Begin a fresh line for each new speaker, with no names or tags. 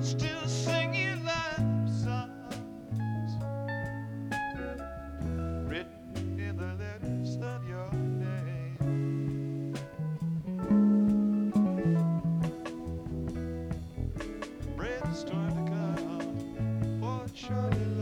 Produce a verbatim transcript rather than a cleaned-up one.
still singing love songs written in the letters of your name. Bread is starting to come for Charlie.